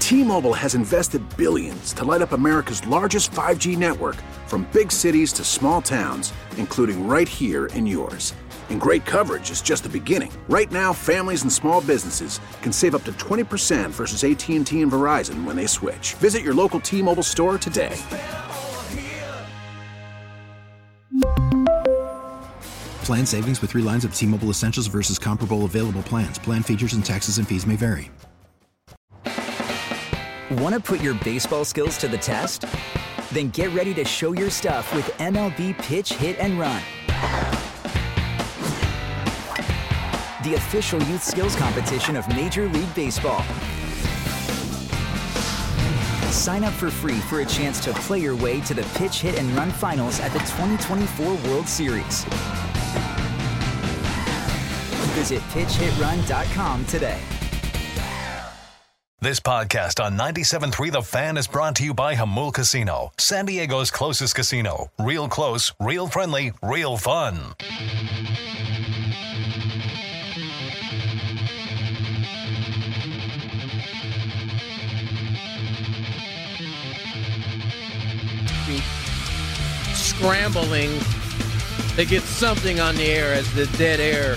T-Mobile has invested billions to light up America's largest 5G network, from big cities to small towns, including right here in yours. And great coverage is just the beginning. Right now, families and small businesses can save up to 20% versus AT&T and Verizon when they switch. Visit your local T-Mobile store today. Plan savings with 3 lines of T-Mobile Essentials versus comparable available plans. Plan features and taxes and fees may vary. Want to put your baseball skills to the test? Then get ready to show your stuff with MLB Pitch, Hit, and Run. The official youth skills competition of Major League Baseball. Sign up for free for a chance to play your way to the Pitch, Hit, and Run finals at the 2024 World Series. Visit pitchhitrun.com today. This podcast on 97.3 The Fan is brought to you by Jamul Casino, San Diego's closest casino. Real close, real friendly, real fun. Scrambling to get something on the air as the dead air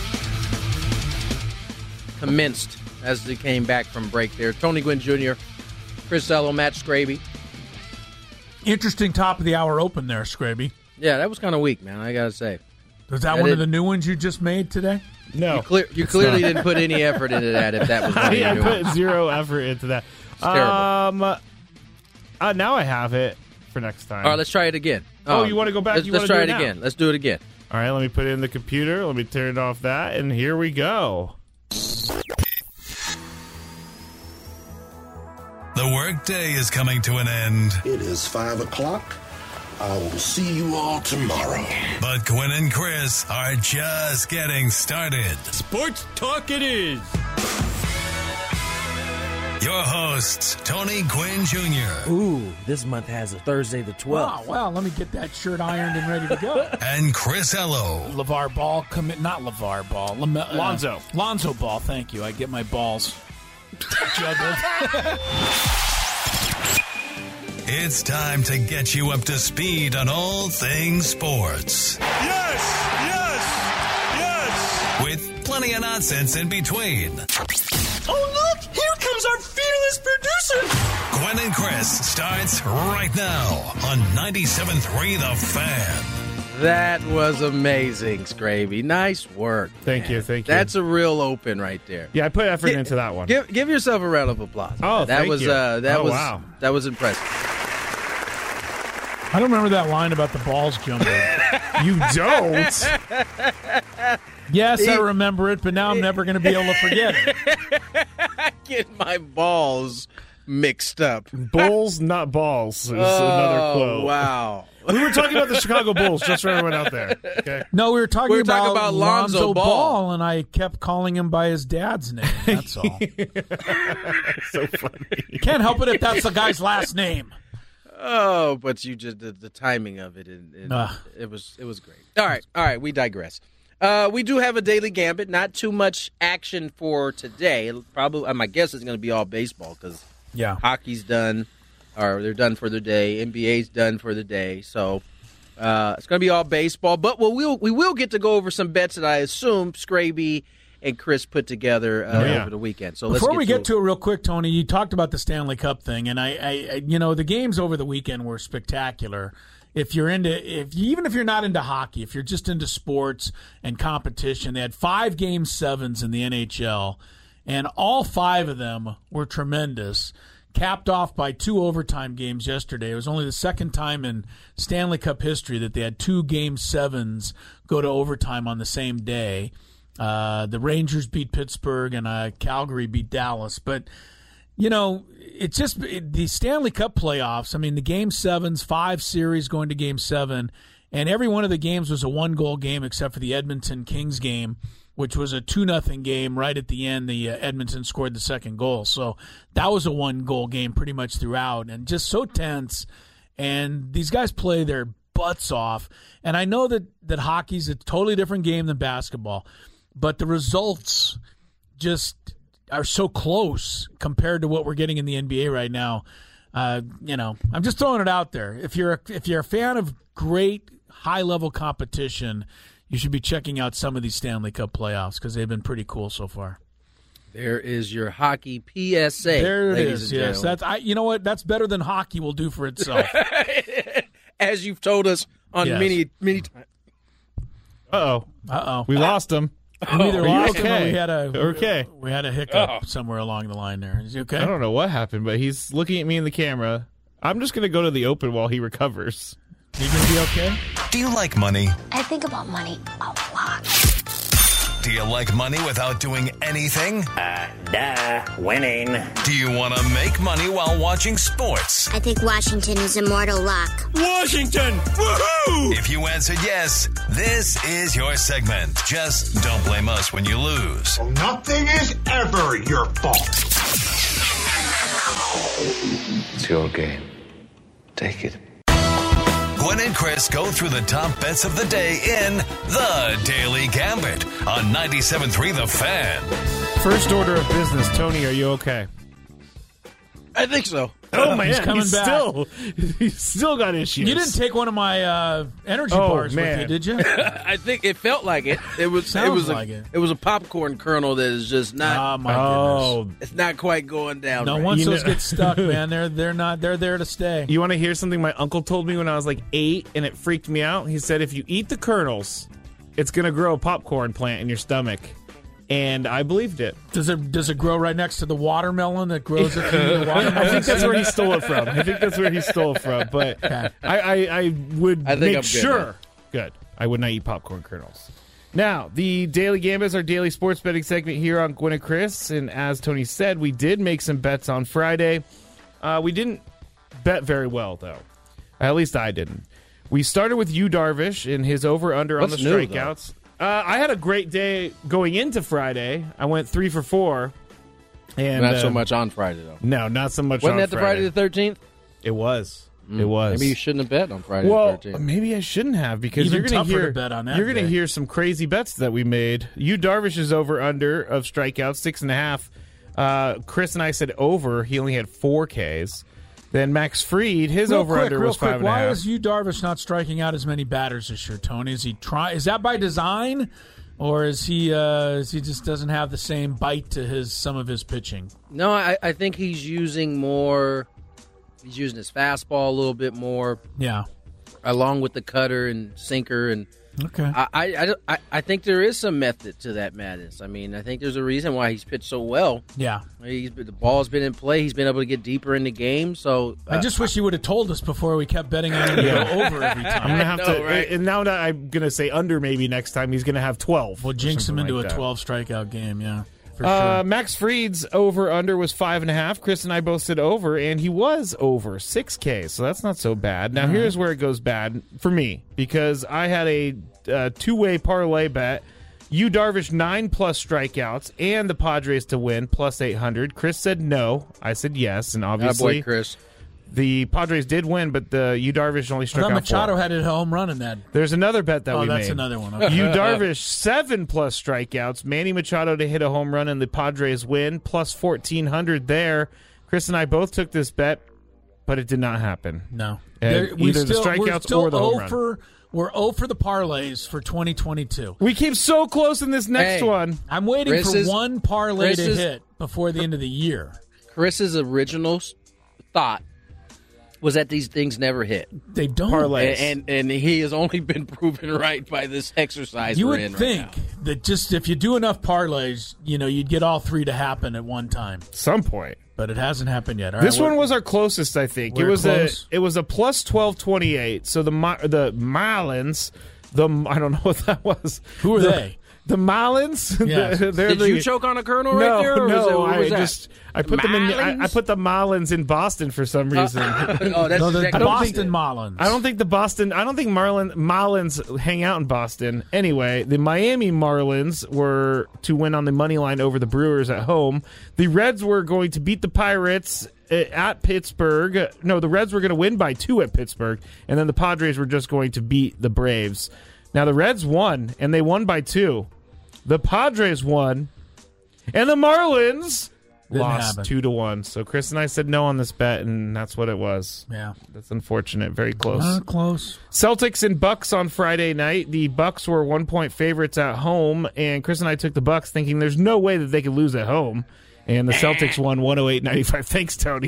commenced as they came back from break there. Tony Gwynn Jr., Chris Ello, Matt Scraby. Interesting top of the hour open there, Scraby. Yeah, that was kind of weak, man, I got to say. Was that one of the new ones you just made today? No. You clearly didn't put any effort into that if that was one of your I new put ones. zero effort into that. It's terrible. Now I have it for next time. All right, let's try it again. Oh, you want to go back? Let's try it again. Let's do it again. All right, let me put it in the computer. Let me turn off that, and here we go. The workday is coming to an end. It is 5 o'clock. I will see you all tomorrow. But Gwynn and Chris are just getting started. Sports talk it is. Your hosts, Tony Gwynn Jr. Ooh, this month has a Thursday the 12th. Oh, well, let me get that shirt ironed and ready to go. And Chris Ello. LeVar Ball, not LeVar Ball. Lonzo. Lonzo Ball, thank you. I get my balls juggled. It's time to get you up to speed on all things sports. Yes! With plenty of nonsense in between. Oh, look! Here comes our fearless producer! Gwynn and Chris starts right now on 97.3 The Fan. That was amazing, Scraby. Nice work. Thank you. That's a real open right there. Yeah, I put effort into that one. Give yourself a round of applause. Oh, that thank was you. Wow. That was impressive. I don't remember that line about the balls jumbled. You don't? Yes, I remember it, but now I'm never going to be able to forget it. I get my balls mixed up. Bulls, not balls, is another quote. Wow. We were talking about the Chicago Bulls, just for everyone out there. Okay. No, we were talking about Lonzo Ball, and I kept calling him by his dad's name. That's all. So funny. Can't help it if that's the guy's last name. Oh, but you just the timing of it, it was great. All right, we digress. We do have a daily gambit. Not too much action for today. Probably, my guess is going to be all baseball because hockey's done, or they're done for the day. NBA's done for the day, so it's going to be all baseball. But we will get to go over some bets that I assume Scraby and Chris put together over the weekend. So before we get to it real quick, Tony, you talked about the Stanley Cup thing, and I the games over the weekend were spectacular. Even if you're not into hockey, if you're just into sports and competition, they had 5 Game 7s in the NHL, and all 5 of them were tremendous, capped off by 2 overtime games yesterday. It was only the second time in Stanley Cup history that they had 2 Game 7s go to overtime on the same day. The Rangers beat Pittsburgh and Calgary beat Dallas. But, it's just the Stanley Cup playoffs. I mean, the Game 7s, 5 series going to Game 7, and every one of the games was a 1-goal game except for the Edmonton Kings game, which was a 2-0 game right at the end. The Edmonton scored the second goal. So that was a 1-goal game pretty much throughout, and just so tense. And these guys play their butts off. And I know that hockey's a totally different game than basketball, but the results just are so close compared to what we're getting in the NBA right now. I'm just throwing it out there. If you're a fan of great high-level competition, you should be checking out some of these Stanley Cup playoffs because they've been pretty cool so far. There is your hockey PSA. There it is. Yes, you know what? That's better than hockey will do for itself. As you've told us on many times. Uh-oh. We lost him. We either lost him or we had a hiccup somewhere along the line there. Is he okay? I don't know what happened, but he's looking at me in the camera. I'm just going to go to the open while he recovers. You going to be okay? Do you like money? I think about money a lot. Do you like money without doing anything? Winning. Do you want to make money while watching sports? I think Washington is immortal luck. Washington! Woohoo! If you answered yes, this is your segment. Just don't blame us when you lose. Well, nothing is ever your fault. It's your game. Take it. Gwen and Chris go through the top bets of the day in The Daily Gambit on 97.3 The Fan. First order of business. Tony, are you okay? I think so. Oh, man. He's coming back. He's still got issues. You didn't take one of my energy bars with you, did you? I think it felt like it. It was a popcorn kernel that is just not. Oh, my goodness. It's not quite going down. No, right. once those get stuck, man, they're there to stay. You want to hear something my uncle told me when I was like 8 and it freaked me out? He said if you eat the kernels, it's going to grow a popcorn plant in your stomach. And I believed it. Does it grow right next to the watermelon that grows if you eat the watermelon? I think that's where he stole it from. But okay. I would make sure. Good. I would not eat popcorn kernels. Now, the Daily Gambit is our daily sports betting segment here on Gwen and Chris. And as Tony said, we did make some bets on Friday. We didn't bet very well, though. At least I didn't. We started with Yu Darvish and his over-under on the strikeouts. I had a great day going into Friday. I went 3 for 4. And not so much on Friday, though. No, not so much Wasn't on Friday Friday. the 13th? It was. It was. Maybe you shouldn't have bet on Friday the 13th. Maybe I shouldn't have because Even you're going tougher to bet on that You're going to day. hear some crazy bets that we made. Yu Darvish's over-under of strikeouts, 6.5. Chris and I said over. He only had 4 Ks. Then Max Fried, his over-under was 5.5. Why is Yu Darvish not striking out as many batters this year, Tony? Is that by design, or is he just doesn't have the same bite to some of his pitching? No, I think he's using more. He's using his fastball a little bit more. Yeah, along with the cutter and sinker and. Okay. I think there is some method to that madness. I mean, I think there's a reason why he's pitched so well. Yeah. The ball's been in play. He's been able to get deeper in the game. So I just wish you would have told us before we kept betting on him to go over every time. I'm going to have to, right? And now that I'm going to say under maybe next time, he's going to have 12. We'll jinx him into a 12 strikeout game, yeah. For sure. Max Fried's over-under was 5.5. Chris and I both said over, and he was over 6K, so that's not so bad. Now, here's where it goes bad for me, because I had a two-way parlay bet. Yu Darvish 9+ strikeouts and the Padres to win plus 800. Chris said no. I said yes, and obviously boy, Chris. The Padres did win, but the Yu Darvish only struck out 4. Machado had a home run in that. There's another bet that we made. Oh, that's another one. Okay. Yu Darvish 7+ strikeouts. Manny Machado to hit a home run and the Padres win plus 1,400 there. Chris and I both took this bet, but it did not happen. No, either the strikeouts or the home run. We're 0 for the parlays for 2022. We came so close in this next one. I'm waiting for one parlay to hit before the end of the year. Chris's original thought was that these things never hit. They don't. Parlays. And he has only been proven right by this exercise you we're would in think right now. that just if you do enough parlays, you'd get all 3 to happen at one time. Some point. But it hasn't happened yet. This one was our closest, I think. It was a plus 1228. So the Marlins, I don't know what that was. Who are they? The Marlins. Yes. Did you choke on a kernel right there? Or No, I put them in. I put the Marlins in Boston for some reason. That's the exactly Boston Marlins. I don't think Marlins hang out in Boston. Anyway, the Miami Marlins were to win on the money line over the Brewers at home. The Reds were going to beat the Pirates at Pittsburgh. No, the Reds were going to win by 2 at Pittsburgh, and then the Padres were just going to beat the Braves. Now, the Reds won, and they won by 2. The Padres won, And the Marlins Didn't lost happen. 2-1. So Chris and I said no on this bet, and that's what it was. Yeah. That's unfortunate. Very close. Close. Celtics and Bucks on Friday night. The Bucks were 1-point favorites at home, and Chris and I took the Bucks thinking there's no way that they could lose at home. And the Celtics won 108-95. Thanks, Tony.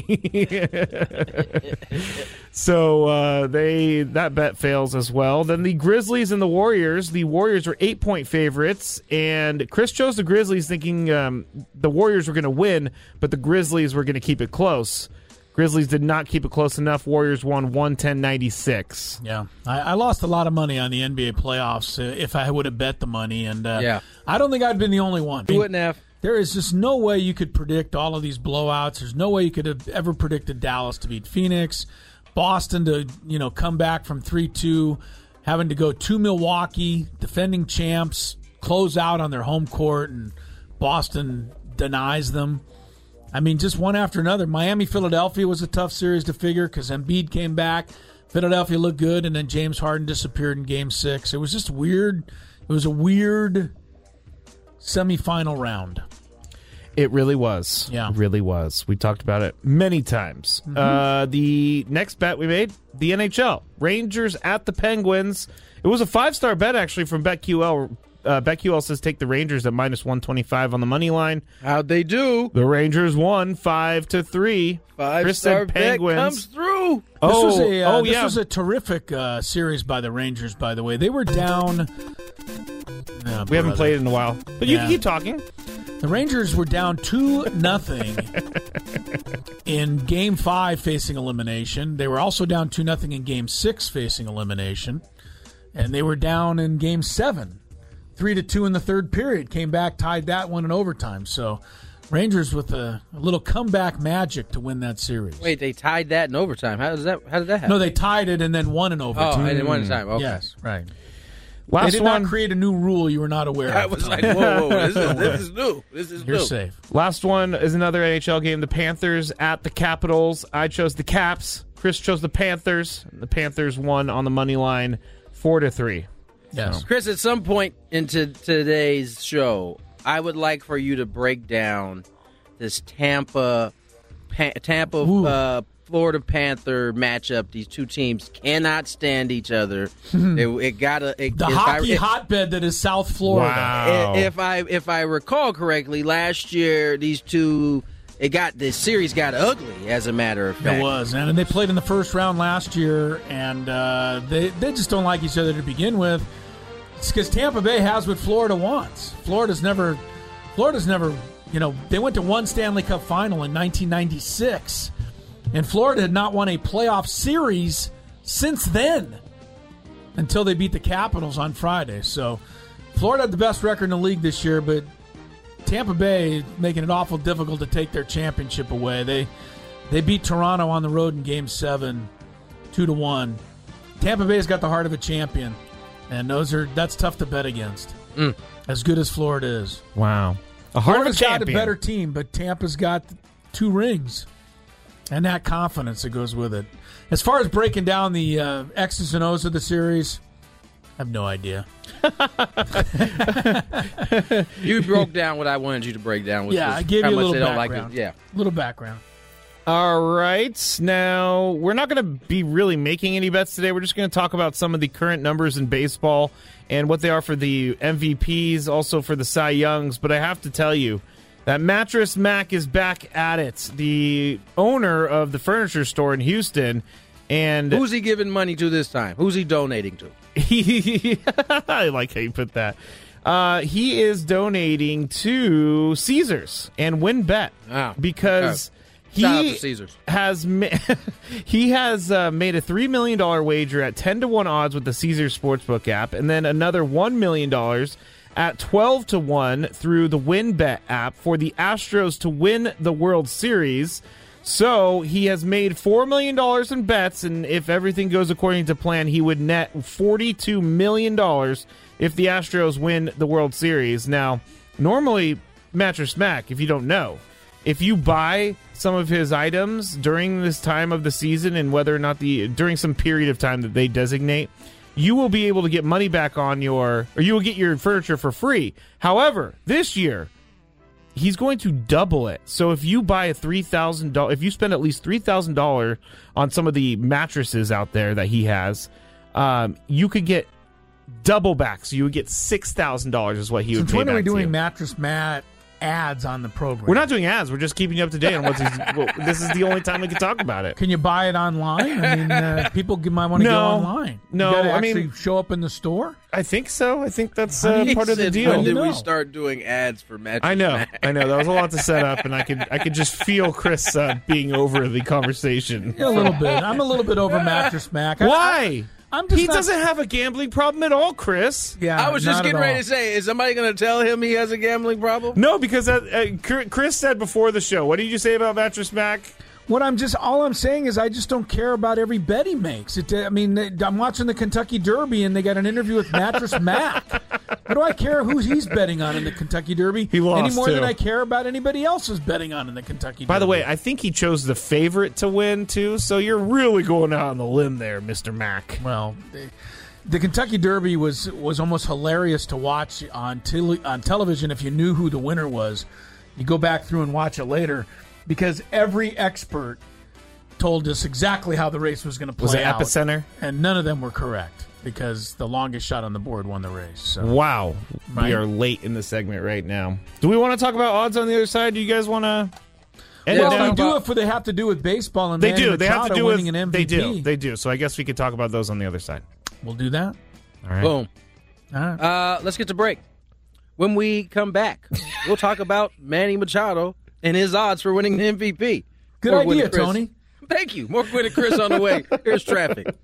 So that bet fails as well. Then the Grizzlies and the Warriors. The Warriors were 8-point favorites, and Chris chose the Grizzlies thinking the Warriors were going to win, but the Grizzlies were going to keep it close. Grizzlies did not keep it close enough. Warriors won 110-96. Yeah. I lost a lot of money on the NBA playoffs if I would have bet the money, and I don't think I'd been the only one. You wouldn't have. There is just no way you could predict all of these blowouts. There's no way you could have ever predicted Dallas to beat Phoenix, Boston to come back from 3-2, having to go to Milwaukee, defending champs, close out on their home court, and Boston denies them. I mean, just one after another. Miami-Philadelphia was a tough series to figure because Embiid came back. Philadelphia looked good, and then James Harden disappeared in Game 6. It was just weird. It was a weird semifinal round. It really was. Yeah. It really was. We talked about it many times. Mm-hmm. The next bet we made, the NHL. Rangers at the Penguins. It was a 5-star bet, actually, from BetQL. BetQL says take the Rangers at -125 on the money line. How'd they do? The Rangers won 5-3. 5-star bet comes through. This was a terrific series by the Rangers, by the way. They were down. We haven't played in a while. But you can keep talking. The Rangers were down 2-0 in Game 5 facing elimination. They were also down 2-0 in Game 6 facing elimination. And they were down in Game 7, 3-2 in the third period. Came back, tied that one in overtime. So Rangers with a little comeback magic to win that series. Wait, they tied that in overtime. How did that happen? No, they tied it and then won in overtime. Oh, and then won in time. Okay. Yes, right. Last they did one. not create a new rule you were not aware of. I was like, whoa, this is new. This is You're new. safe. Last one is another NHL game. The Panthers at the Capitals. I chose the Caps. Chris chose the Panthers. The Panthers won on the money line 4-3. Yes. Chris, at some point into today's show, I would like for you to break down this Tampa Florida Panther matchup. These two teams cannot stand each other. The hockey hotbed that is South Florida. Wow. If I recall correctly, last year the series got ugly. As a matter of fact, It was, and they played in the first round last year, and they just don't like each other to begin with. It's because Tampa Bay has what Florida wants. Florida's never. They went to one Stanley Cup final in 1996. And Florida had not won a playoff series since then until they beat the Capitals on Friday. So Florida had the best record in the league this year, but Tampa Bay making it awful difficult to take their championship away. They beat Toronto on the road in Game 7, 2-1. Tampa Bay's got the heart of a champion, and that's tough to bet against. As good as Florida is. Wow. A heart Florida's of a champion. got a better team, but Tampa's got 2 rings. And that confidence that goes with it. As far as breaking down the X's and O's of the series, I have no idea. You broke down what I wanted you to break down. Which was I gave how you a much little they don't background. like it. Yeah. Little background. All right. Now, we're not going to be really making any bets today. We're just going to talk about some of the current numbers in baseball and what they are for the MVPs, also for the Cy Youngs. But I have to tell you that Mattress Mac is back at it. The owner of the furniture store in Houston. And who's he giving money to this time? Who's he donating to? I like how you put that. He is donating to Caesars and WinBet because Shout out to Caesars. He has made a $3 million wager at 10-1 odds with the Caesars Sportsbook app, and then another $1 million at 12-1 through the WinBet app for the Astros to win the World Series. So he has made $4 million in bets, and if everything goes according to plan, he would net $42 million if the Astros win the World Series. Now, normally, Mattress Mac, if you don't know, if you buy some of his items during this time of the season and whether or not during some period of time that they designate, you will be able to get money back on you will get your furniture for free. However, this year, he's going to double it. So if you buy a $3,000, if you spend at least $3,000 on some of the mattresses out there that he has, you could get double back. So you would get $6,000 is what he would pay back to you. When are we doing Mattress Matt ads on the program? We're not doing ads. We're just keeping you up to date on what's. This is the only time we can talk about it. Can you buy it online? I mean, people might want to go online. No, you gotta actually show up in the store. I think so. I think that's part of the deal. When did we start doing ads for Mattress Matt? I know. That was a lot to set up, and I could just feel Chris being over the conversation. Yeah, a little bit. I'm a little bit over Mattress Mac. Why? He doesn't have a gambling problem at all, Chris. Yeah, I was just getting ready to say, is somebody going to tell him he has a gambling problem? No, because Chris said before the show. What did you say about Mattress Mac? All I'm saying is I just don't care about every bet he makes. I'm watching the Kentucky Derby and they got an interview with Mattress Mac. What do I care who he's betting on in the Kentucky Derby? He lost any more than I care about anybody else is betting on in the Kentucky Derby. By the way, I think he chose the favorite to win too. So you're really going out on the limb there, Mr. Mac. Well, the Kentucky Derby was almost hilarious to watch on television if you knew who the winner was. You go back through and watch it later. Because every expert told us exactly how the race was going to play out. Was it Epicenter? And none of them were correct because the longest shot on the board won the race. So. Wow. Right? We are late in the segment right now. Do we want to talk about odds on the other side? Do you guys want to end it now? We do if they have to do with baseball and they do. They have to do winning with an MVP. They do. So I guess we could talk about those on the other side. We'll do that. All right. Boom. All right. Let's get to break. When we come back, we'll talk about Manny Machado and his odds for winning the MVP. Good idea, Tony. Thank you. More Gwynn and Chris on the way. Here's traffic.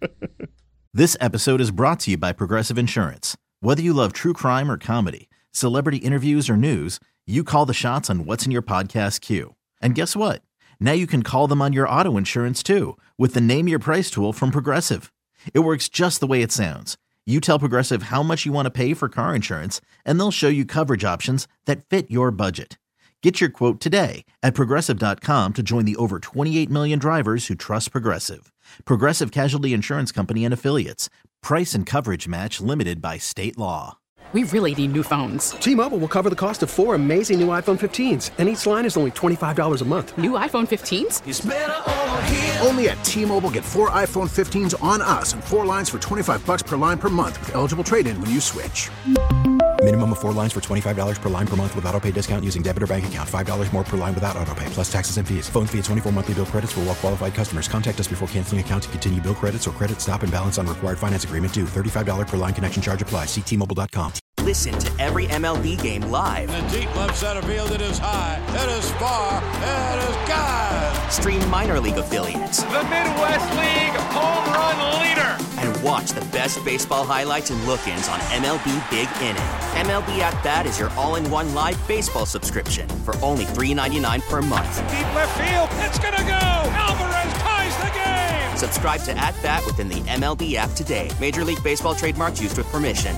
This episode is brought to you by Progressive Insurance. Whether you love true crime or comedy, celebrity interviews or news, you call the shots on what's in your podcast queue. And guess what? Now you can call them on your auto insurance too with the Name Your Price tool from Progressive. It works just the way it sounds. You tell Progressive how much you want to pay for car insurance, and they'll show you coverage options that fit your budget. Get your quote today at Progressive.com to join the over 28 million drivers who trust Progressive. Progressive Casualty Insurance Company and Affiliates. Price and coverage match limited by state law. We really need new phones. T-Mobile will cover the cost of 4 amazing new iPhone 15s, and each line is only $25 a month. New iPhone 15s? It's better over here. Only at T-Mobile, get 4 iPhone 15s on us and 4 lines for $25 per line per month with eligible trade-in when you switch. Minimum of 4 lines for $25 per line per month with autopay discount using debit or bank account. $5 more per line without autopay, plus taxes and fees. Phone fee at 24 monthly bill credits for well-qualified customers. Contact us before canceling account to continue bill credits or credit stop and balance on required finance agreement due. $35 per line connection charge applies. See T-Mobile.com. Listen to every MLB game live. In the deep left center field, it is high, it is far, it is gone. Stream minor league affiliates. The Midwest League home run leader. And watch the best baseball highlights and look-ins on MLB Big Inning. MLB At Bat is your all-in-one live baseball subscription for only $3.99 per month. Deep left field, it's gonna go. Alvarez ties the game. Subscribe to At Bat within the MLB app today. Major League Baseball trademarks used with permission.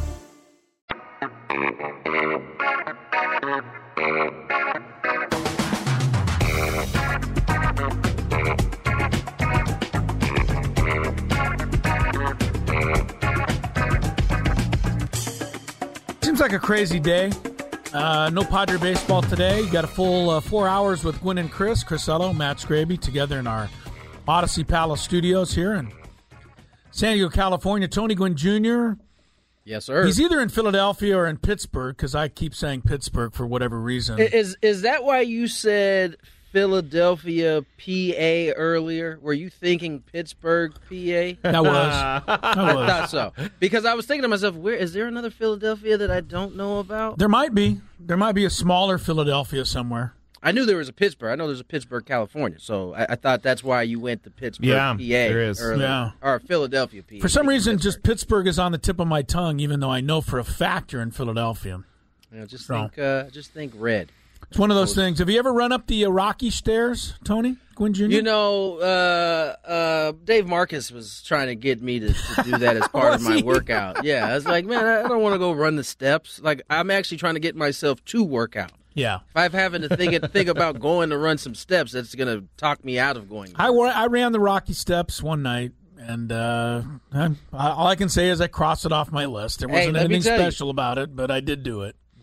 Seems like a crazy day. No Padre baseball today. You got a full 4 hours with Gwynn and Chris Ello, Matt Scraby, together in our Odyssey Palace studios here in San Diego, California. Tony Gwynn Jr. Yes, sir. He's either in Philadelphia or in Pittsburgh because I keep saying Pittsburgh for whatever reason. Is that why you said Philadelphia, PA earlier? Were you thinking Pittsburgh, PA? That was. I thought so. Because I was thinking to myself, is there another Philadelphia that I don't know about? There might be. There might be a smaller Philadelphia somewhere. I knew there was a Pittsburgh. I know there's a Pittsburgh, California. So I thought that's why you went to Pittsburgh, PA. There is. Earlier. Yeah. Or Philadelphia, PA. For some reason, just Pittsburgh is on the tip of my tongue, even though I know for a fact you're in Philadelphia. Just think red. It's one of those things. Have you ever run up the Rocky stairs, Tony Gwynn Jr.? You know, Dave Marcus was trying to get me to do that as part of my workout. Yeah, I was like, man, I don't want to go run the steps. Like, I'm actually trying to get myself to work out. Yeah. If I'm having to think about going to run some steps, that's going to talk me out of going. I ran the Rocky steps one night, and all I can say is I crossed it off my list. There wasn't anything special about it, but I did do it.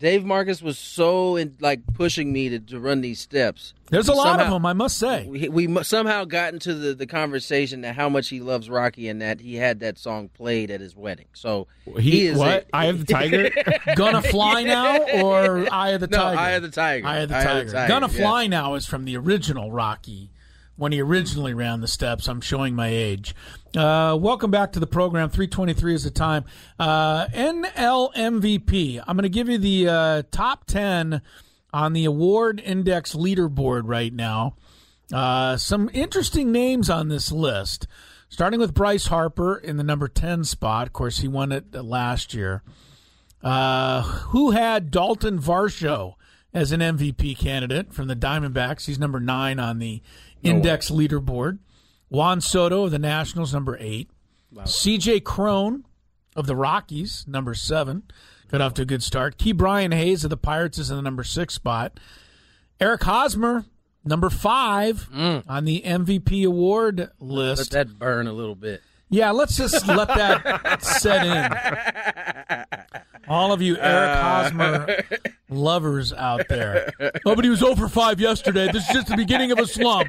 Dave Marcus was so pushing me to run these steps. There's a lot of them, I must say. We somehow got into the conversation that how much he loves Rocky and that he had that song played at his wedding. So he is what? Eye of the Tiger? Gonna Fly Now or Eye of the Tiger? No, Eye of the Tiger. Eye of the Tiger. Gonna Fly Now is from the original Rocky. When he originally ran the steps. I'm showing my age. Welcome back to the program. 3:23 is the time. NL MVP. I'm going to give you the top 10 on the award index leaderboard right now. Some interesting names on this list. Starting with Bryce Harper in the number 10 spot. Of course, he won it last year. Who had Dalton Varsho as an MVP candidate from the Diamondbacks? He's number 9 on the index leaderboard. Juan Soto of the Nationals, number 8. Wow. C.J. Cron of the Rockies, number 7. Got off to a good start. Key Brian Hayes of the Pirates is in the number 6 spot. Eric Hosmer, number 5 on the MVP award list. Let that burn a little bit. Yeah, let's just let that set in. All of you Eric Hosmer lovers out there. Oh, but he was 0 for 5 yesterday. This is just the beginning of a slump.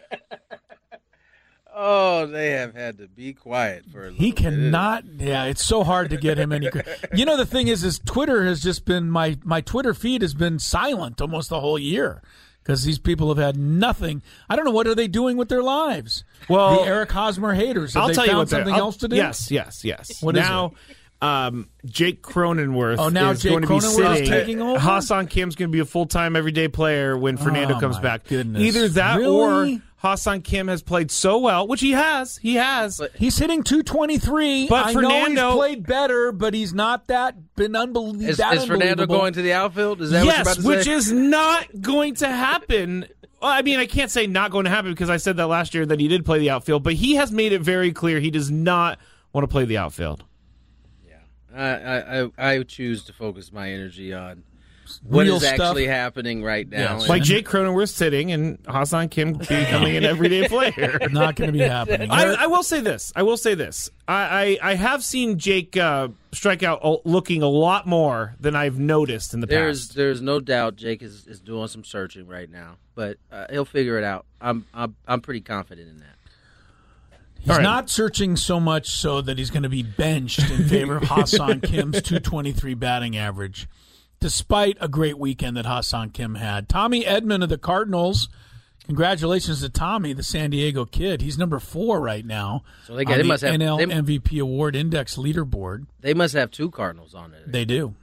Oh, they have had to be quiet for a little He cannot. Yeah, it's so hard to get him any. You know, the thing is Twitter has just been my Twitter feed has been silent almost the whole year because these people have had nothing. I don't know, what are they doing with their lives? Well, the Eric Hosmer haters. Have I'll they tell you found what something else to do? Yes. What now, is it? Jake Cronenworth is going to be sitting. Taking over? Ha-Seong Kim's going to be a full-time everyday player when Fernando comes back. Goodness. Either that Really? or Ha-Seong Kim has played so well, which he has. He's hitting 223. But I Fernando know he's played better, but he's not been unbelievable. Is Fernando going to the outfield? Is that what you're about to say? Which is not going to happen. Well, I mean, I can't say not going to happen because I said that last year that he did play the outfield, but he has made it very clear he does not want to play the outfield. I choose to focus my energy on what is actually happening right now. Yes. Like Jake Cronenworth sitting and Ha-Seong Kim becoming an everyday player. Not going to be happening. I will say this. I have seen Jake strike out looking a lot more than I've noticed in the past. There's no doubt Jake is doing some searching right now, but he'll figure it out. I'm pretty confident in that. He's not searching so much so that he's going to be benched in favor of Ha-Seong Kim's 223 batting average, despite a great weekend that Ha-Seong Kim had. Tommy Edman of the Cardinals, congratulations to Tommy, the San Diego kid. He's number 4 right now on the NL MVP Award Index leaderboard. They must have 2 Cardinals on it. They do.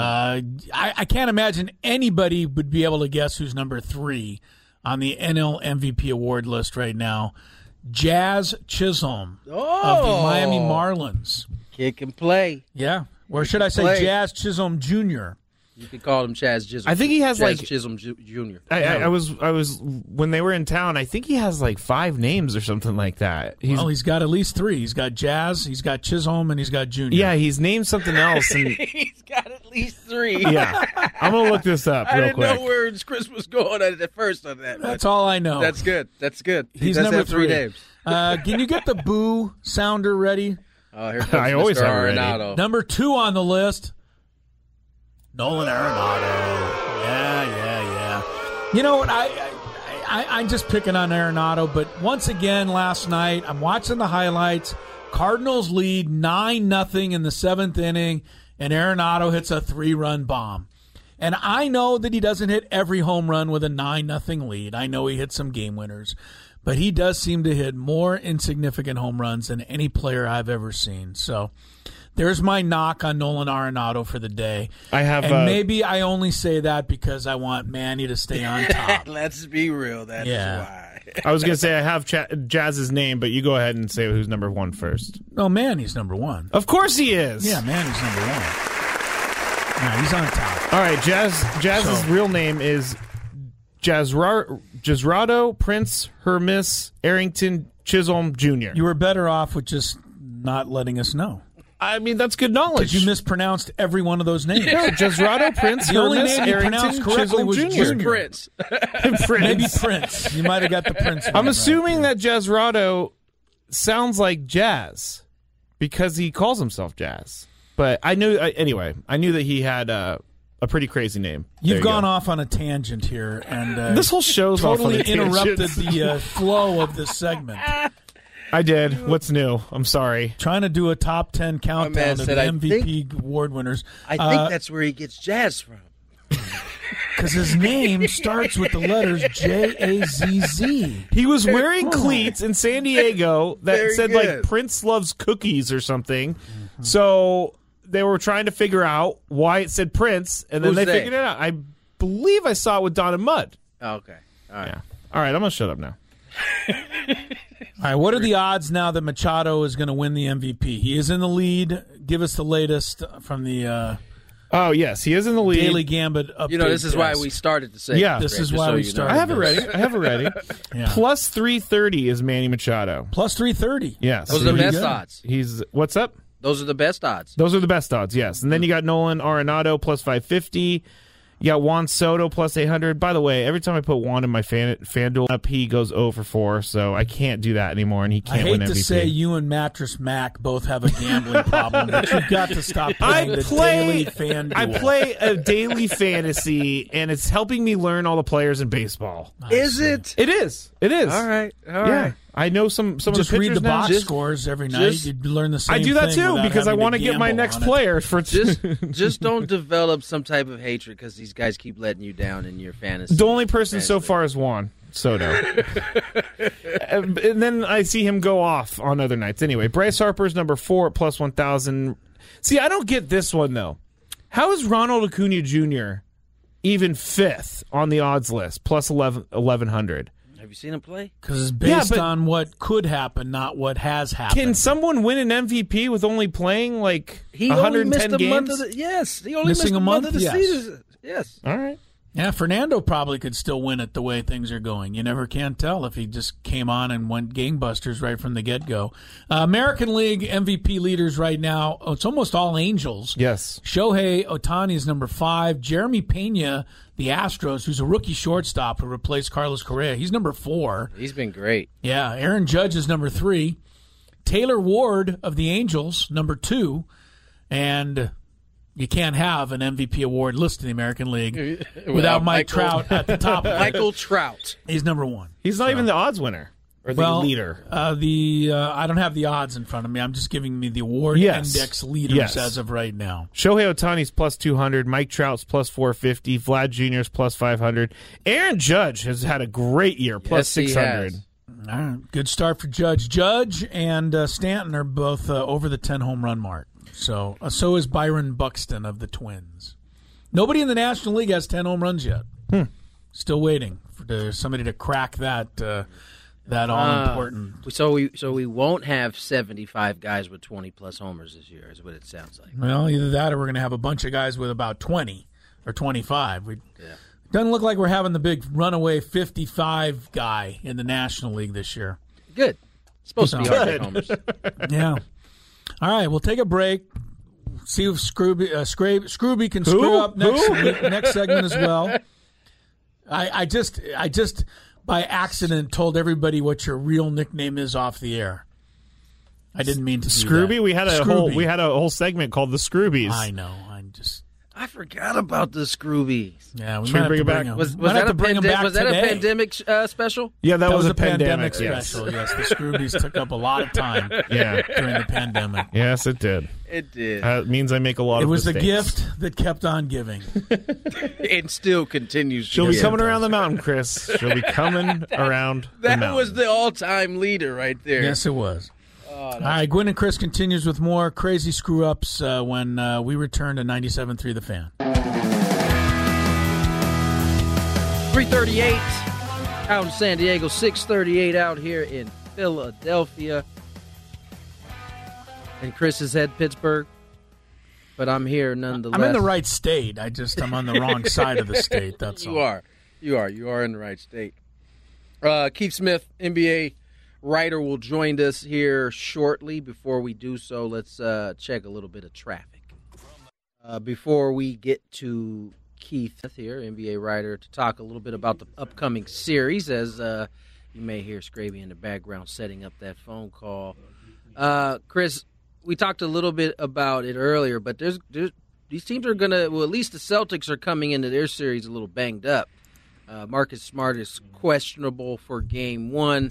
I can't imagine anybody would be able to guess who's number 3 on the NL MVP Award list right now. Jazz Chisholm of the Miami Marlins. Kid can play. Yeah. Or should I say Jazz Chisholm Jr.? You could call him Chaz Chisholm. I think he has Chaz Chisholm Jr. I was when they were in town. I think he has like 5 names or something like that. He's got at least 3. He's got Jazz, he's got Chisholm, and he's got Jr. Yeah, he's named something else. And he's got at least 3. Yeah, I'm gonna look this up real quick. I didn't know where Chris was going at first on that. That's all I know. That's good. He's number 3 names. Can you get the boo sounder ready? Oh, here comes I always have it Arenado. ready. Number 2 on the list. Nolan Arenado. Yeah. You know what? I'm just picking on Arenado, but once again last night, I'm watching the highlights. Cardinals lead 9-0 in the 7th inning, and Arenado hits a 3-run bomb. And I know that he doesn't hit every home run with a 9-0 lead. I know he hits some game winners. But he does seem to hit more insignificant home runs than any player I've ever seen. So there's my knock on Nolan Arenado for the day. Maybe I only say that because I want Manny to stay on top. Let's be real. That is why. I was going to say I have Jazz's name, but you go ahead and say who's number 1 first. No, Manny's number 1. Of course he is. Yeah, Manny's number 1. Yeah, he's on top. All right, Jazz's real name is Jazrado Prince Hermis Arrington Chisholm Jr. You were better off with just not letting us know. I mean, that's good knowledge. Because you mispronounced every one of those names. No, Jazrado Prince the only Hermis name you pronounced Arrington correctly Chisholm was Jr. Prince. Maybe Prince. You might have got the Prince. I'm assuming that Jazrado sounds like Jazz because he calls himself Jazz. But I knew, anyway, I knew that he had a pretty crazy name. You've gone off on a tangent here, and this whole show's totally off on a interrupted tangent. the flow of this segment. I did. What's new? I'm sorry. Trying to do a top 10 countdown of the said, MVP award winners. I think that's where he gets jazz from. Because his name starts with the letters J-A-Z-Z. He was wearing cleats in San Diego that Very said, good. like, Prince loves cookies or something. So they were trying to figure out why it said Prince, and then Who's they they? figured it out. I believe I saw it with Don and Mud. Oh, okay. All right. Yeah. All right, I'm going to shut up now. All right, what are the odds now that Machado is going to win the MVP? He is in the lead. Give us the latest from the Oh, yes, he is in the lead. Daily Gambit update. You know, this is why desk. we started to say. Yeah. This is why we started. I have it ready. Yeah. Plus 330 is Manny Machado. Plus 330. Yes. Those are the Pretty best good. odds. He's what's up? Those are the best odds. Those are the best odds, yes. And then you got Nolan Arenado plus 550. You got Juan Soto plus 800. By the way, every time I put Juan in my FanDuel up, he goes 0 for 4, so I can't do that anymore, and he can't win I hate MVP. to say you and Mattress Mac both have a gambling problem, but you've got to stop playing daily FanDuel. I play a daily fantasy, and it's helping me learn all the players in baseball. Is it? It is. It is. All right. All Yeah. right. I know some of the Just read pitchers the box now. scores every night. You learn the same I do that thing too without because I having want to get my gamble next on it. player for Just don't develop some type of hatred because these guys keep letting you down in your fantasy. The only person so far is Juan Soto. And then I see him go off on other nights. Anyway, Bryce Harper's number 4 at plus 1,000. See, I don't get this one, though. How is Ronald Acuna Jr. even 5th on the odds list, plus 1,100? Have you seen him play? Because it's based on what could happen, not what has happened. Can someone win an MVP with only playing like He 110 only missed a games? month of the, yes, he only Missing missed a month? of the Yes. season. Yes. All right. Yeah, Fernando probably could still win it the way things are going. You never can tell if he just came on and went gangbusters right from the get-go. American League MVP leaders right now, it's almost all Angels. Yes. Shohei Ohtani is number 5. Jeremy Pena, the Astros, who's a rookie shortstop who replaced Carlos Correa, he's number 4. He's been great. Yeah, Aaron Judge is number 3. Taylor Ward of the Angels, number 2. And you can't have an MVP award listed in the American League without Mike Trout at the top. Michael Trout. He's number 1. He's not even the odds winner or the leader. I don't have the odds in front of me. I'm just giving me the award index leaders as of right now. Shohei Ohtani's plus 200. Mike Trout's plus 450. Vlad Jr.'s plus 500. Aaron Judge has had a great year, plus 600. All right, good start for Judge. Judge and Stanton are both over the 10 home run mark. So is Byron Buxton of the Twins. Nobody in the National League has 10 home runs yet. Still waiting for somebody to crack that all important. So we won't have 75 guys with 20-plus homers this year is what it sounds like. Well, either that or we're going to have a bunch of guys with about 20 or 25. Doesn't look like we're having the big runaway 55 guy in the National League this year. Good. It's supposed to be hard to hit homers. Yeah. All right, we'll take a break. See if Scrooby can screw up next segment as well. I just by accident told everybody what your real nickname is off the air. I didn't mean to do Scrooby. that. We had a whole segment called the Scroobies. I know. I forgot about the Scroobies. Yeah, we Should might we have bring to it back? Was might that have a to bring them back Was that today. a pandemic special? Yeah, that was a pandemic yes. special. Yes, the Scroobies took up a lot of time. During the pandemic. Yes, it did. It did. It means I make a lot of mistakes. It was the gift that kept on giving. It still continues. She'll be coming around the mountain, Chris. She'll be coming around the mountain. That was the all-time leader right there. Yes, it was. All right, Gwen and Chris continues with more crazy screw-ups when we return to 97.3 The Fan. 3:38 out in San Diego, 6:38 out here in Philadelphia. And Chris is at Pittsburgh, but I'm here nonetheless. I'm in the right state. I'm on the wrong side of the state. That's all. You are in the right state. Keith Smith, NBA writer, will join us here shortly. Before we do so, let's check a little bit of traffic. Before we get to Keith here, NBA writer, to talk a little bit about the upcoming series, as you may hear Scraby in the background setting up that phone call. Chris, we talked a little bit about it earlier, but do these teams are going to, well, at least the Celtics are coming into their series a little banged up. Marcus Smart is questionable for game 1.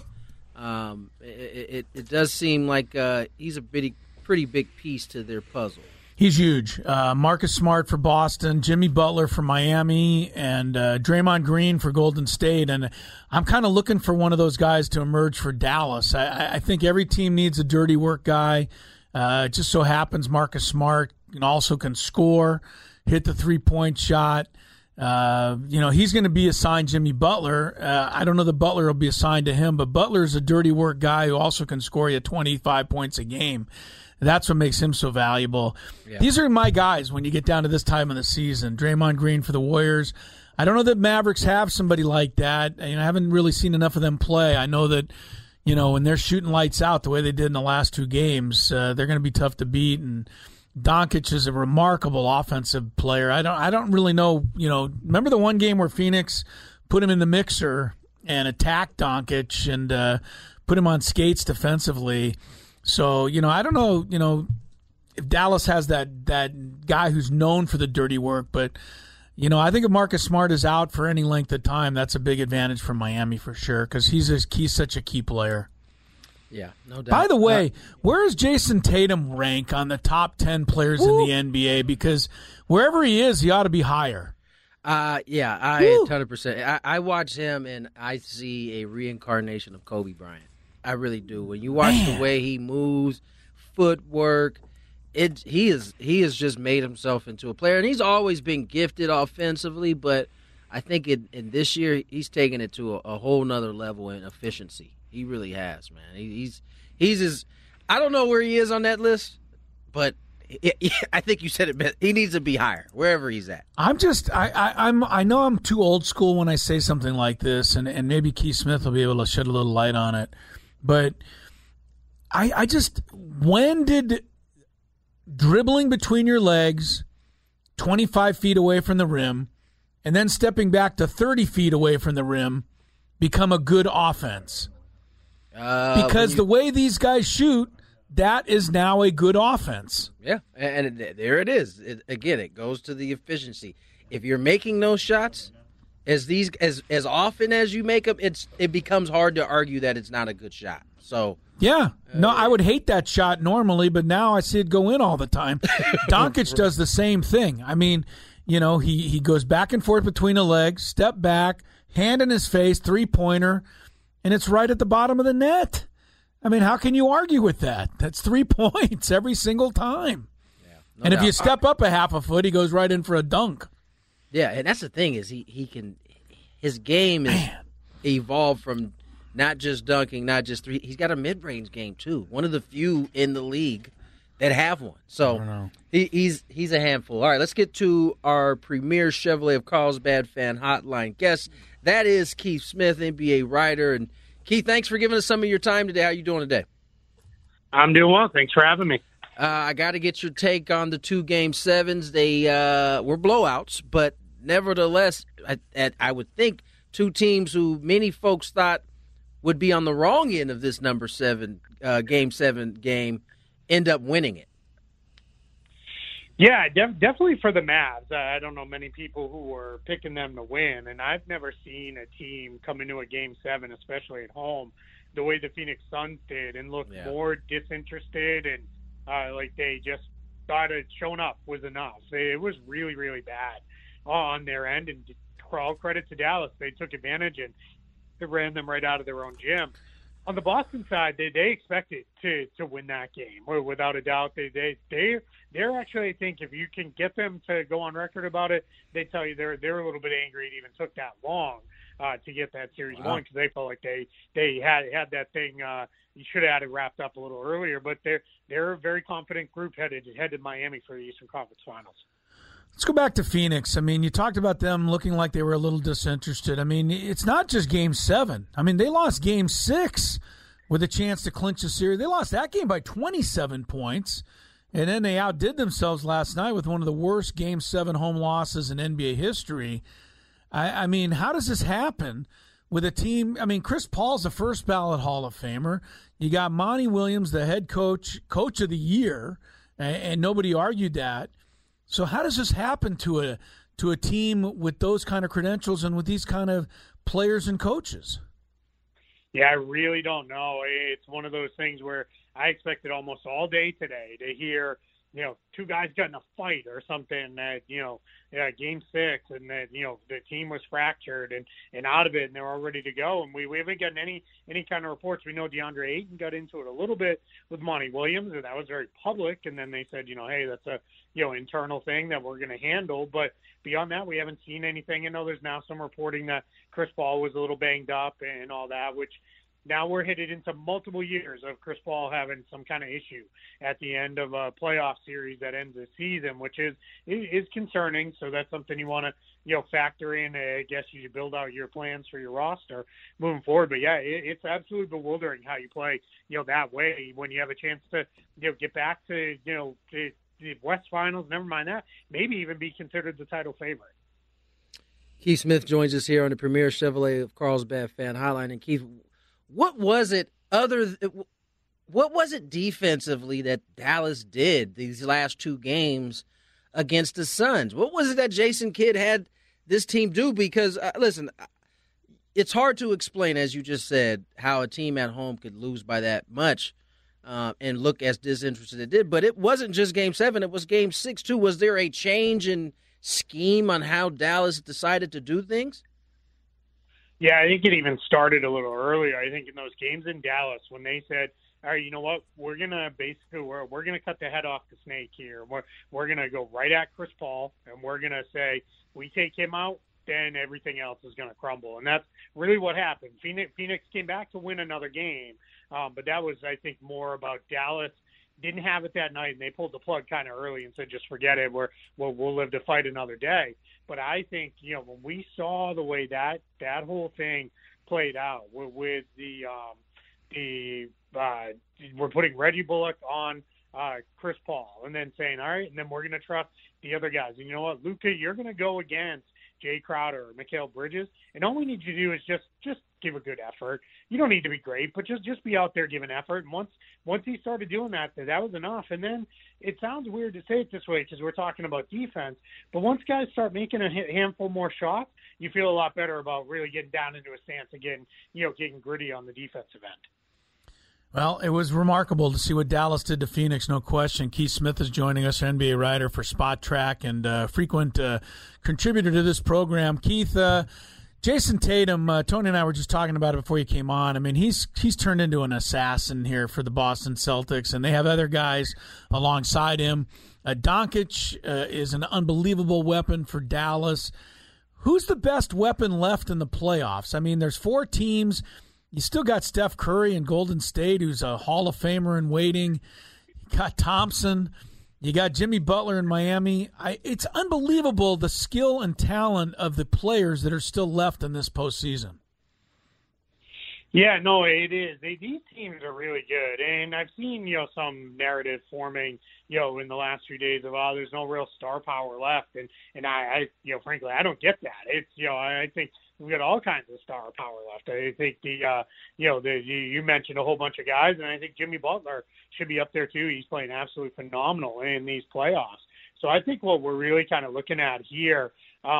It does seem like he's a pretty big piece to their puzzle. He's huge. Marcus Smart for Boston, Jimmy Butler for Miami, and Draymond Green for Golden State. And I'm kind of looking for one of those guys to emerge for Dallas. I think every team needs a dirty work guy. It just so happens Marcus Smart also can score, hit the three-point shot. He's going to be assigned Jimmy Butler. I don't know that Butler will be assigned to him, but Butler's a dirty work guy who also can score you 25 points a game. That's what makes him so valuable. Yeah. These are my guys when you get down to this time of the season. Draymond Green for the Warriors. I don't know that Mavericks have somebody like that. I haven't really seen enough of them play. I know that, when they're shooting lights out the way they did in the last 2 games, they're going to be tough to beat. And Doncic is a remarkable offensive player. I don't really know, remember the one game where Phoenix put him in the mixer and attacked Doncic and put him on skates defensively. So, I don't know, if Dallas has that guy who's known for the dirty work, but, I think if Marcus Smart is out for any length of time, that's a big advantage for Miami for sure because he's such a key player. Yeah, no doubt. By the way, where does Jason Tatum rank on the top 10 players in the NBA? Because wherever he is, he ought to be higher. 100%. I watch him and I see a reincarnation of Kobe Bryant. I really do. When you watch the way he moves, footwork, he has just made himself into a player. And he's always been gifted offensively, but I think in this year he's taken it to a whole nother level in efficiency. He really has, man. He's I don't know where he is on that list, but I think you said it best. He needs to be higher wherever he's at. I know I'm too old school when I say something like this, and maybe Keith Smith will be able to shed a little light on it. But when did dribbling between your legs 25 feet away from the rim and then stepping back to 30 feet away from the rim become a good offense? Because the way these guys shoot, that is now a good offense. Yeah, and there it is. It goes to the efficiency. If you're making those shots as often as you make them, it becomes hard to argue that it's not a good shot. So yeah, no, I would hate that shot normally, but now I see it go in all the time. Doncic does the same thing. I mean, he goes back and forth between the legs, step back, hand in his face, 3-pointer, and it's right at the bottom of the net. I mean, how can you argue with that? That's 3 points every single time. Yeah, no doubt. If you step up a half a foot, he goes right in for a dunk. Yeah, and that's the thing is his game is evolved from not just dunking, not just three. He's got a mid-range game too. One of the few in the league that have one. So he's a handful. All right, let's get to our premier Chevrolet of Carlsbad fan hotline guest. That is Keith Smith, NBA writer. And Keith, thanks for giving us some of your time today. How are you doing today? I'm doing well. Thanks for having me. I got to get your take on the 2 Game 7s. They were blowouts, but nevertheless, I would think 2 teams who many folks thought would be on the wrong end of this number 7 Game 7 game end up winning it. Yeah, definitely for the Mavs. I don't know many people who were picking them to win, and I've never seen a team come into a Game 7, especially at home, the way the Phoenix Suns did and look more disinterested and like they just thought it showing up was enough. It was really, really bad on their end, and all credit to Dallas. They took advantage and they ran them right out of their own gym. On the Boston side, they expected to win that game, without a doubt. They're actually, I think, if you can get them to go on record about it, they tell you they're a little bit angry it even took that long to get that series won, because they felt like they had that thing. You should have had it wrapped up a little earlier, but they're a very confident group headed to Miami for the Eastern Conference Finals. Let's go back to Phoenix. I mean, you talked about them looking like they were a little disinterested. I mean, it's not just Game 7. I mean, they lost Game 6 with a chance to clinch the series. They lost that game by 27 points, and then they outdid themselves last night with one of the worst Game 7 home losses in NBA history. I mean, how does this happen with a team? I mean, Chris Paul's a first-ballot Hall of Famer. You got Monty Williams, the head coach of the year, and nobody argued that. So how does this happen to a team with those kind of credentials and with these kind of players and coaches? Yeah, I really don't know. It's one of those things where I expected almost all day today to hear, two guys got in a fight or something that, game 6 and that, the team was fractured and out of it and they're all ready to go. And we haven't gotten any kind of reports. We know DeAndre Ayton got into it a little bit with Monty Williams, and that was very public. And then they said, hey, that's a, internal thing that we're going to handle. But beyond that, we haven't seen anything. I know there's now some reporting that Chris Paul was a little banged up and all that, which now we're headed into multiple years of Chris Paul having some kind of issue at the end of a playoff series that ends the season, which is concerning. So that's something you want to, factor in. I guess you should build out your plans for your roster moving forward. But yeah, it's absolutely bewildering how you play, that way when you have a chance to, get back to, the West Finals, never mind that, maybe even be considered the title favorite. Keith Smith joins us here on the Premier Chevrolet of Carlsbad Fan Hotline. And Keith, what was it defensively that Dallas did these last two games against the Suns? What was it that Jason Kidd had this team do? Because, listen, it's hard to explain, as you just said, how a team at home could lose by that much and look as disinterested as it did. But it wasn't just Game 7. It was Game 6, too. Was there a change in scheme on how Dallas decided to do things? Yeah, I think it even started a little earlier. I think in those games in Dallas when they said, all right, you know what, we're going to basically, we're going to cut the head off the snake here. We're going to go right at Chris Paul, and we're going to say, we take him out, then everything else is going to crumble. And that's really what happened. Phoenix came back to win another game, but that was, I think, more about Dallas didn't have it that night, and they pulled the plug kind of early and said, just forget it. We'll live to fight another day. But I think, when we saw the way that whole thing played out with we're putting Reggie Bullock on Chris Paul and then saying, all right, and then we're going to trust the other guys. And you know what, Luka, you're going to go against Jay Crowder or Mikal Bridges, and all we need you to do is just give a good effort. You don't need to be great, but just be out there giving effort. And once he started doing that was enough. And then it sounds weird to say it this way because we're talking about defense, but once guys start making a handful more shots, you feel a lot better about really getting down into a stance again, getting gritty on the defensive end. Well, it was remarkable to see what Dallas did to Phoenix, no question. Keith Smith is joining us, NBA writer for Spot Track and frequent contributor to this program. Keith, Jason Tatum, Tony and I were just talking about it before you came on. I mean, he's turned into an assassin here for the Boston Celtics, and they have other guys alongside him. Doncic is an unbelievable weapon for Dallas. Who's the best weapon left in the playoffs? I mean, there's 4 teams. You still got Steph Curry in Golden State, who's a Hall of Famer in waiting. You got Thompson. You got Jimmy Butler in Miami. It's unbelievable the skill and talent of the players that are still left in this postseason. Yeah, no, it is. These teams are really good, and I've seen some narrative forming in the last few days of there's no real star power left, and I frankly I don't get that. It's I think we've got all kinds of star power left. I think you mentioned a whole bunch of guys, and I think Jimmy Butler should be up there too. He's playing absolutely phenomenal in these playoffs. So I think what we're really kind of looking at here,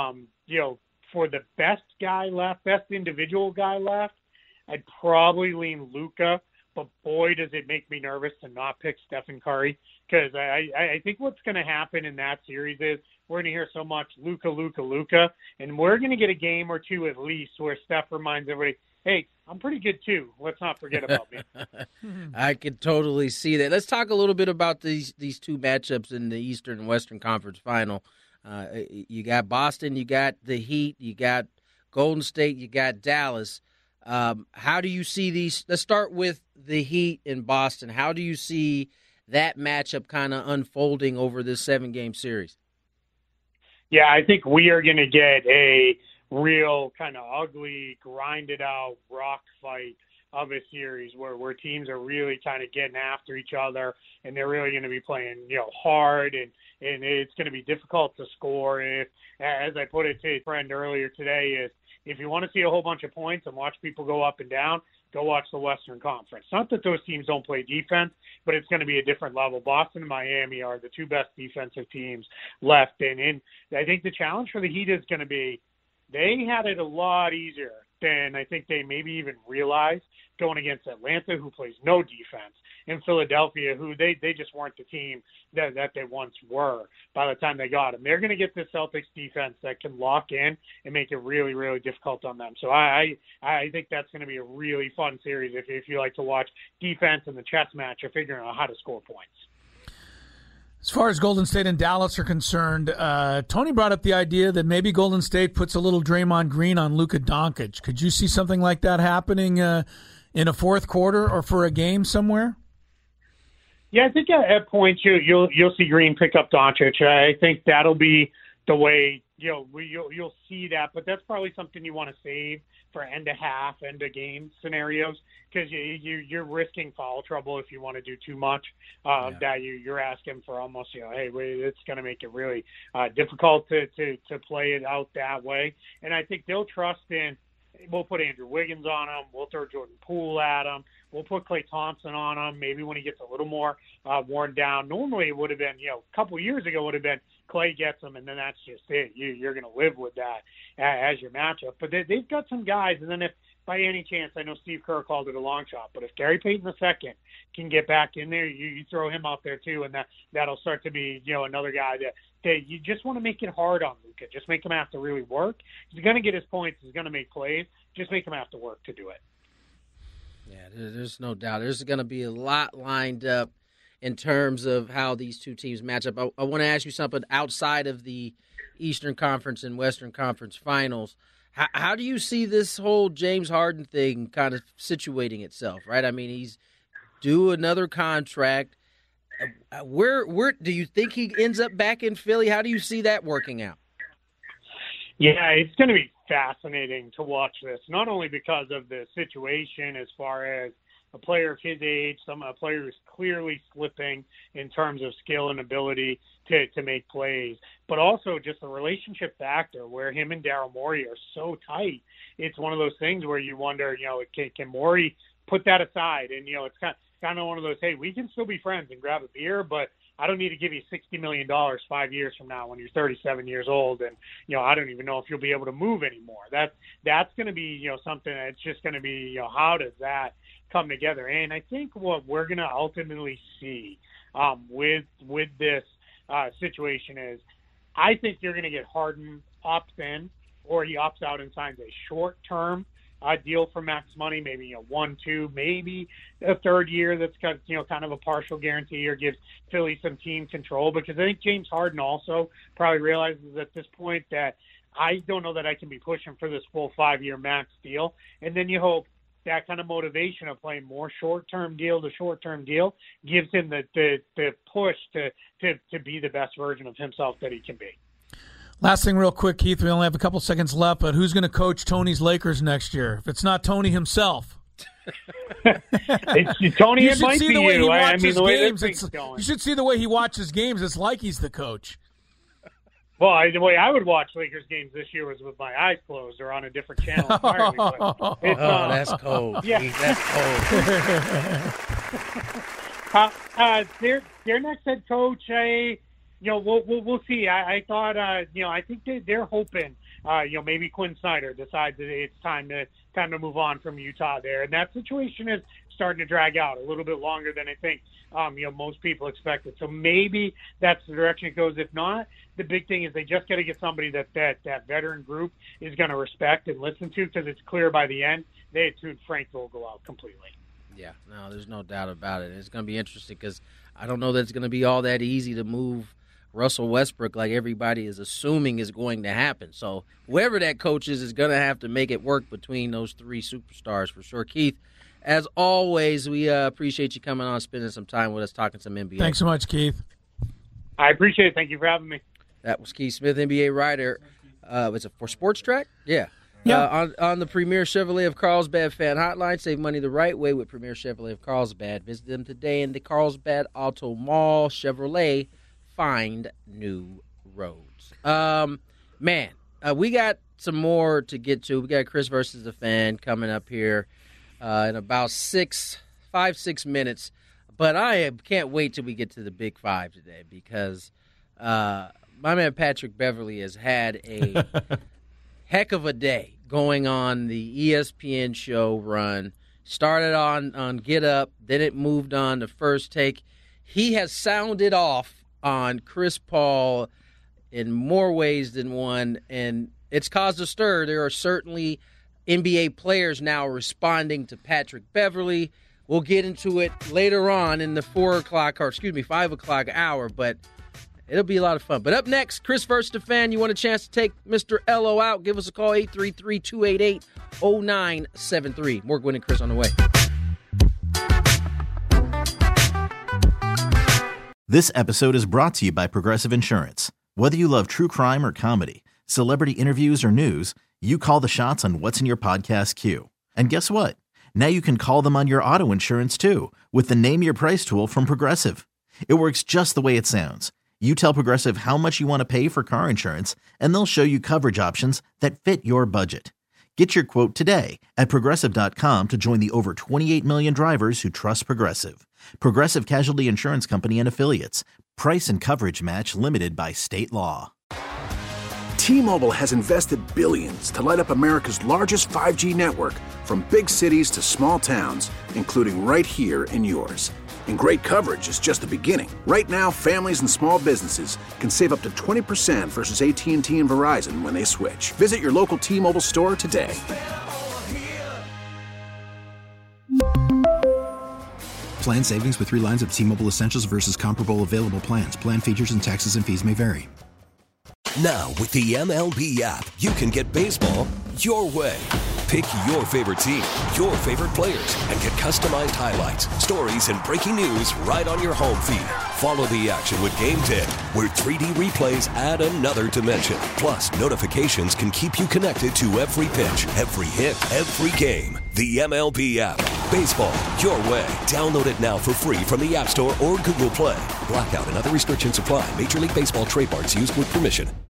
for the best guy left, best individual guy left, I'd probably lean Luka, but boy, does it make me nervous to not pick Stephen Curry, because I think what's going to happen in that series is we're going to hear so much Luka, and we're going to get a game or two at least where Steph reminds everybody, hey, I'm pretty good too. Let's not forget about me. I could totally see that. Let's talk a little bit about these two matchups in the Eastern and Western Conference Final. You got Boston, you got the Heat, you got Golden State, you got Dallas. How do you see these? Let's start with the Heat in Boston. How do you see that matchup kind of unfolding over this 7-game series? Yeah, I think we are going to get a real kind of ugly, grinded-out rock fight of a series where teams are really kind of getting after each other, and they're really going to be playing hard, and it's going to be difficult to score. If, as I put it to a friend earlier today, is if you want to see a whole bunch of points and watch people go up and down, go watch the Western Conference. Not that those teams don't play defense, but it's going to be a different level. Boston and Miami are the two best defensive teams left. And I think the challenge for the Heat is going to be they had it a lot easier than I think they maybe even realized going against Atlanta, who plays no defense, and Philadelphia, who they just weren't the team that they once were by the time they got them. They're going to get the Celtics defense that can lock in and make it really, really difficult on them. So I think that's going to be a really fun series if you like to watch defense and the chess match of figuring out how to score points. As far as Golden State and Dallas are concerned, Tony brought up the idea that maybe Golden State puts a little Draymond Green on Luka Doncic. Could you see something like that happening in a fourth quarter or for a game somewhere? Yeah, I think at points you'll see Green pick up Doncic. I think that'll be the way you'll see that, but that's probably something you want to save for end of half, end of game scenarios, because you're risking foul trouble if you want to do too much. That you're asking for almost, hey, it's going to make it really difficult to play it out that way. And I think they'll trust in. We'll put Andrew Wiggins on him. We'll throw Jordan Poole at him. We'll put Klay Thompson on him. Maybe when he gets a little more worn down. Normally it would have been, a couple of years ago would have been Klay gets him, and then that's just it. You're going to live with that as your matchup. But they've got some guys, and then if by any chance, I know Steve Kerr called it a long shot, but if Gary Payton II can get back in there, you throw him out there too, and that'll start to be, another guy that you just want to make it hard on Luka. Just make him have to really work. He's going to get his points. He's going to make plays. Just make him have to work to do it. Yeah, there's no doubt. There's going to be a lot lined up in terms of how these two teams match up. I want to ask you something outside of the Eastern Conference and Western Conference finals. How do you see this whole James Harden thing kind of situating itself, right? I mean, he's due another contract. Where do you think he ends up back in Philly? How do you see that working out? Yeah, it's going to be fascinating to watch this, not only because of the situation as far as a player of his age, a player who's clearly slipping in terms of skill and ability to make plays, but also just the relationship factor where him and Daryl Morey are so tight. It's one of those things where you wonder, can Morey put that aside? And, it's kind of one of those, hey, we can still be friends and grab a beer, but I don't need to give you $60 million 5 years from now when you're 37 years old, and I don't even know if you'll be able to move anymore. That's going to be something that's just going to be how does that come together? And I think what we're going to ultimately see with this situation is, I think you're going to get Harden opts in, or he opts out and signs a short-term deal for max money, maybe 1, 2, maybe a third year that's got kind of a partial guarantee, or gives Philly some team control. Because I think James Harden also probably realizes at this point that I don't know that I can be pushing for this full 5-year max deal. And then you hope that kind of motivation of playing more short-term deal to short-term deal gives him the push to be the best version of himself that he can be. Last thing real quick, Keith, we only have a couple seconds left, but who's going to coach Tony's Lakers next year? If it's not Tony himself. It's Tony, it might be you. I mean, the way this thing's going. You should see the way he watches games. It's like he's the coach. Well, the way I would watch Lakers games this year was with my eyes closed or on a different channel entirely. That's cold. Yeah. That's cold. Their next head coach, we'll see. I thought, I think they're hoping, maybe Quinn Snyder decides that it's time to move on from Utah there, and that situation is starting to drag out a little bit longer than I think, most people expected. So maybe that's the direction it goes. If not, the big thing is they just got to get somebody that veteran group is going to respect and listen to, because it's clear by the end they had tuned Frank Vogel out completely. Yeah, no, there's no doubt about it. It's going to be interesting because I don't know that it's going to be all that easy to move Russell Westbrook like everybody is assuming is going to happen. So whoever that coach is going to have to make it work between those three superstars for sure. Keith, as always, we appreciate you coming on, spending some time with us, talking some NBA. Thanks so much, Keith. I appreciate it. Thank you for having me. That was Keith Smith, NBA writer. Was it for Sports Track? Yeah. On the Premier Chevrolet of Carlsbad fan hotline. Save money the right way with Premier Chevrolet of Carlsbad. Visit them today in the Carlsbad Auto Mall. Chevrolet, find new roads. We got some more to get to. We got Chris versus the Fan coming up here in about 5-6 minutes. But I can't wait till we get to the Big Five today because my man Patrick Beverley has had a heck of a day going on the ESPN show run. Started on Get Up, then it moved on to First Take. He has sounded off on Chris Paul in more ways than one, and it's caused a stir. There are certainly NBA players now responding to Patrick Beverley. We'll get into it later on in the 5 o'clock hour, but it'll be a lot of fun. But up next, Chris versus the Fan. You want a chance to take Mr. Ello out? Give us a call, 833-288-0973. More Gwynn and Chris on the way. This episode is brought to you by Progressive Insurance. Whether you love true crime or comedy, celebrity interviews or news, you call the shots on what's in your podcast queue. And guess what? Now you can call them on your auto insurance too with the Name Your Price tool from Progressive. It works just the way it sounds. You tell Progressive how much you want to pay for car insurance, and they'll show you coverage options that fit your budget. Get your quote today at Progressive.com to join the over 28 million drivers who trust Progressive. Progressive Casualty Insurance Company and Affiliates. Price and coverage match limited by state law. T-Mobile has invested billions to light up America's largest 5G network, from big cities to small towns, including right here in yours. And great coverage is just the beginning. Right now, families and small businesses can save up to 20% versus AT&T and Verizon when they switch. Visit your local T-Mobile store today. Plan savings with 3 lines of T-Mobile Essentials versus comparable available plans. Plan features and taxes and fees may vary. Now, with the MLB app, you can get baseball your way. Pick your favorite team, your favorite players, and get customized highlights, stories, and breaking news right on your home feed. Follow the action with Game 10, where 3D replays add another dimension. Plus, notifications can keep you connected to every pitch, every hit, every game. The MLB app. Baseball your way. Download it now for free from the App Store or Google Play. Blackout and other restrictions apply. Major League Baseball trademarks used with permission.